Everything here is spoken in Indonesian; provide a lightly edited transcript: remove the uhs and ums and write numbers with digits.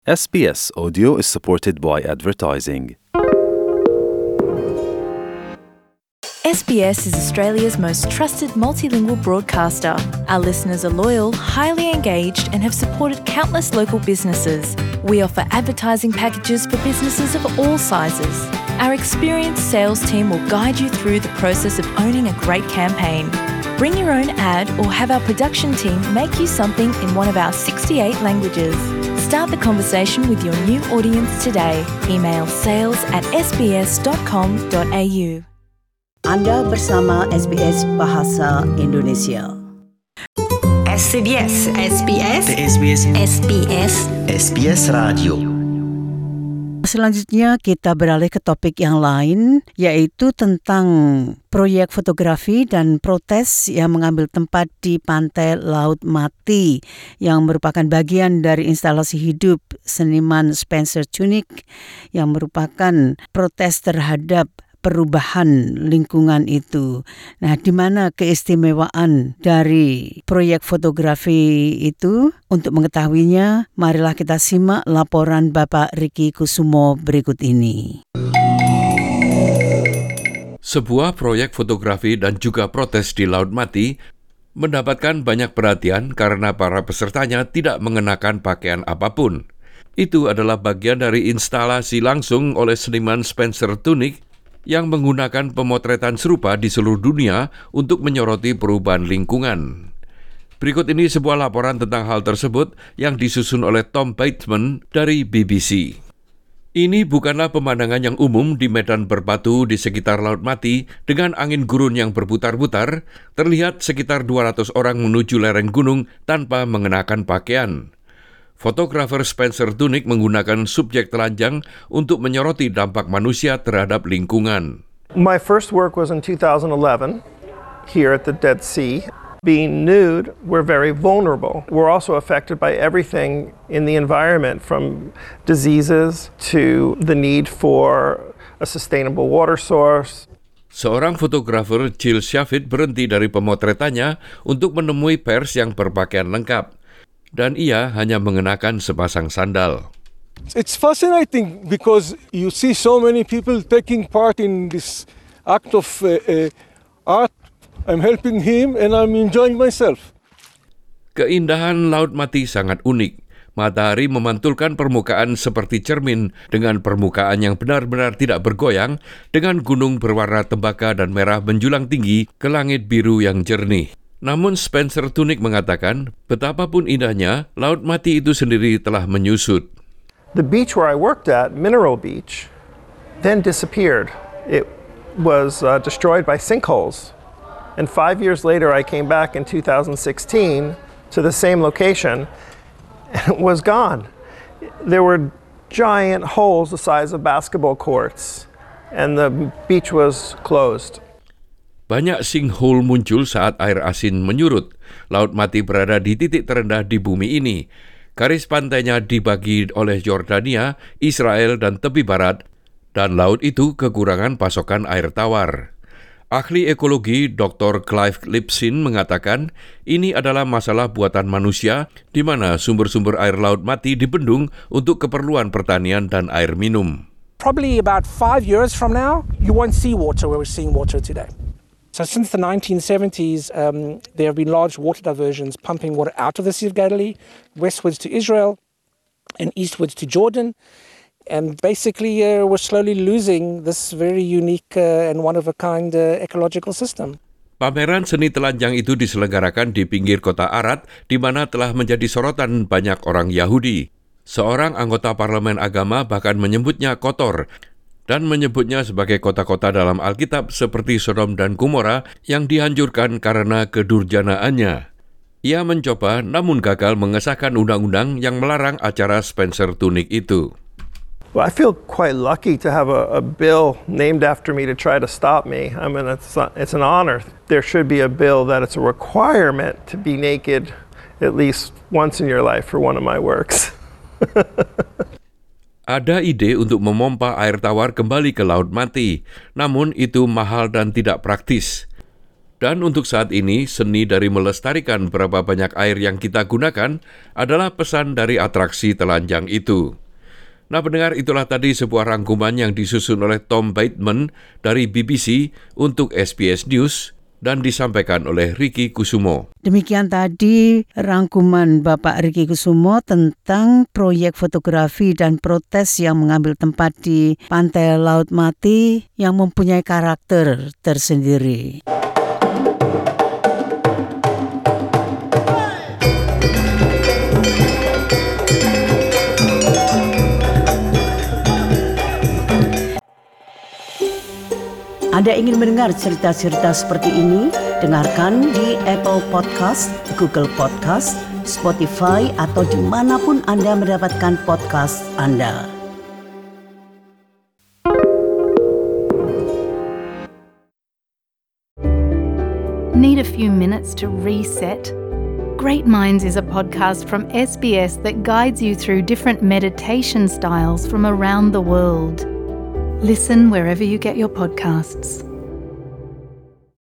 SBS Audio is supported by advertising. SBS is Australia's most trusted multilingual broadcaster. Our listeners are loyal, highly engaged, and have supported countless local businesses. We offer advertising packages for businesses of all sizes. Our experienced sales team will guide you through the process of owning a great campaign. Bring your own ad or have our production team make you something in one of our 68 languages. Start the conversation with your new audience today. Email sales@sbs.com.au. Anda bersama SBS Bahasa Indonesia. SBS Radio. Selanjutnya kita beralih ke topik yang lain, yaitu tentang proyek fotografi dan protes yang mengambil tempat di pantai Laut Mati yang merupakan bagian dari instalasi hidup seniman Spencer Tunick yang merupakan protes terhadap perubahan lingkungan itu. Nah, di mana keistimewaan dari proyek fotografi itu? Untuk mengetahuinya, marilah kita simak laporan Bapak Riki Kusumo berikut ini. Sebuah proyek fotografi dan juga protes di Laut Mati mendapatkan banyak perhatian karena para pesertanya tidak mengenakan pakaian apapun. Itu adalah bagian dari instalasi langsung oleh seniman Spencer Tunick yang menggunakan pemotretan serupa di seluruh dunia untuk menyoroti perubahan lingkungan. Berikut ini sebuah laporan tentang hal tersebut yang disusun oleh Tom Bateman dari BBC. Ini bukanlah pemandangan yang umum di medan berbatu di sekitar Laut Mati dengan angin gurun yang berputar-putar. Terlihat sekitar 200 orang menuju lereng gunung tanpa mengenakan pakaian. Fotografer Spencer Tunick menggunakan subjek telanjang untuk menyoroti dampak manusia terhadap lingkungan. My first work was in 2011 here at the Dead Sea. Being nude, we're very vulnerable. We're also affected by everything in the environment, from diseases to the need for a sustainable water source. Seorang fotografer, Jill Shafit, berhenti dari pemotretannya untuk menemui pers yang berpakaian lengkap. Dan ia hanya mengenakan sepasang sandal. It's fascinating because you see so many people taking part in this act of art. I'm helping him and I'm enjoying myself. Keindahan Laut Mati sangat unik. Matahari memantulkan permukaan seperti cermin dengan permukaan yang benar-benar tidak bergoyang, dengan gunung berwarna tembaga dan merah menjulang tinggi ke langit biru yang jernih. Namun Spencer Tunick mengatakan, betapapun indahnya, Laut Mati itu sendiri telah menyusut. The beach where I worked at, Mineral Beach, then disappeared. It was destroyed by sinkholes. And 5 years later, I came back in 2016 to the same location, and it was gone. There were giant holes the size of basketball courts, and the beach was closed. Banyak sinkhole muncul saat air asin menyurut. Laut Mati berada di titik terendah di bumi ini. Garis pantainya dibagi oleh Yordania, Israel, dan tepi barat, dan laut itu kekurangan pasokan air tawar. Ahli ekologi Dr. Clive Lipsin mengatakan ini adalah masalah buatan manusia di mana sumber-sumber air Laut Mati dibendung untuk keperluan pertanian dan air minum. Probably about 5 years from now, you won't see water where we're seeing water today. So since the 1970s, there have been large water diversions pumping water out of the Sea of Galilee, westwards to Israel, and eastwards to Jordan. And basically, we're slowly losing this very unique and one-of-a-kind ecological system. Pameran seni telanjang itu diselenggarakan di pinggir kota Arad, di mana telah menjadi sorotan banyak orang Yahudi. Seorang anggota parlemen agama bahkan menyebutnya kotor, dan menyebutnya sebagai kota-kota dalam Alkitab seperti Sodom dan Gomora yang dihancurkan karena kedurjanaannya. Ia mencoba namun gagal mengesahkan undang-undang yang melarang acara Spencer Tunick itu. Well, I feel quite lucky to have a bill named after me to try to stop me. I mean, it's an honor. There should be a bill that it's a requirement to be naked at least once in your life for one of my works. Ada ide untuk memompa air tawar kembali ke Laut Mati, namun itu mahal dan tidak praktis. Dan untuk saat ini, seni dari melestarikan berapa banyak air yang kita gunakan adalah pesan dari atraksi telanjang itu. Nah pendengar, itulah tadi sebuah rangkuman yang disusun oleh Tom Bateman dari BBC untuk SBS News dan disampaikan oleh Riki Kusumo. Demikian tadi rangkuman Bapak Riki Kusumo tentang proyek fotografi dan protes yang mengambil tempat di Pantai Laut Mati yang mempunyai karakter tersendiri. Anda ingin mendengar cerita-cerita seperti ini? Dengarkan di Apple Podcast, Google Podcast, Spotify, atau dimanapun Anda mendapatkan podcast Anda. Need a few minutes to reset? Great Minds is a podcast from SBS that guides you through different meditation styles from around the world. Listen wherever you get your podcasts.